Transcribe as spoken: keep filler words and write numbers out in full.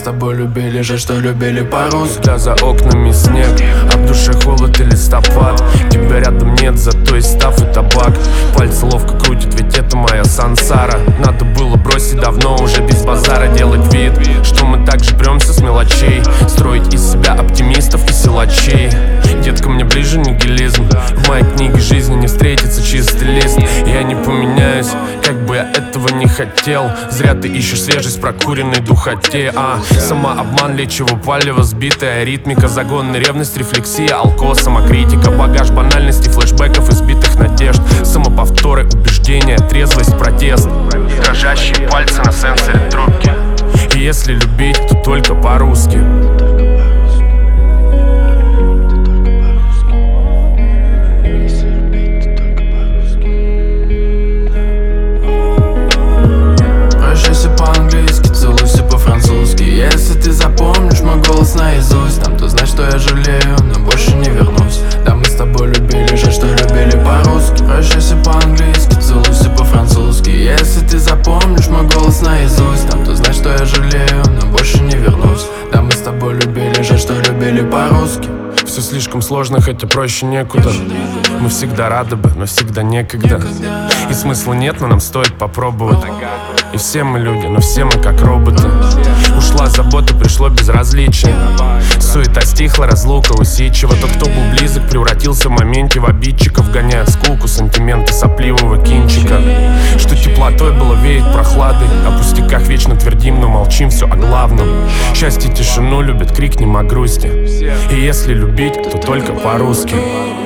тобой любили, жаль, что любили по-русски. Когда за окнами снег, а в душе холод и листопад. Тебя рядом нет, зато есть став и табак. Пальцы ловко крутят, ведь это моя сансара. Надо было бросить давно, уже без базара. Делать вид, что мы так же премся с мелочей. Строить из себя оптимистов и силачей. Детка, мне ближе нигилизм. В моей книге жизни не встретится чистый лист. Я не поменяюсь, как бы я этого не хотел. Зря ты ищешь свежесть в прокуренной духоте. А самообман, лечиво палево, сбитая ритмика, загонная ревность, рефлексия, алко, самокритика, багаж банальности, флешбеков, избитых надежд, самоповторы, убеждения, трезвость, протест, дрожащие пальцы на сенсоре трубки. И если любить, то только по-русски. Прощайся по-английски, целуйся по-французски. Если ты запомнишь мой голос наизусть, там то знай, что я жалею, но больше не вернусь. Да, мы с тобой любили, жаль, что любили по-русски. Прощайся по-английски, целуйся по-французски. Если ты запомнишь мой голос наизусть, там то знай, что я жалею, но больше не вернусь. Да, мы с тобой любили, жаль, что любили по-русски. Все слишком сложно, хотя проще некуда. Мы всегда рады бы, но всегда некогда. И смысла нет, но нам стоит попробовать. И все мы люди, но все мы как роботы. Ушла забота, пришло безразличие. Суета стихла, разлука усидчива. Тот, кто был близок, превратился в моменте в обидчиков. Гоняет скуку, сантименты сопливого кинчика. Что теплотой было веет прохладой. О пустяках вечно твердим, но молчим все о главном. Счастье тишину любит, крикнем о грусти. И если любить, то только по-русски.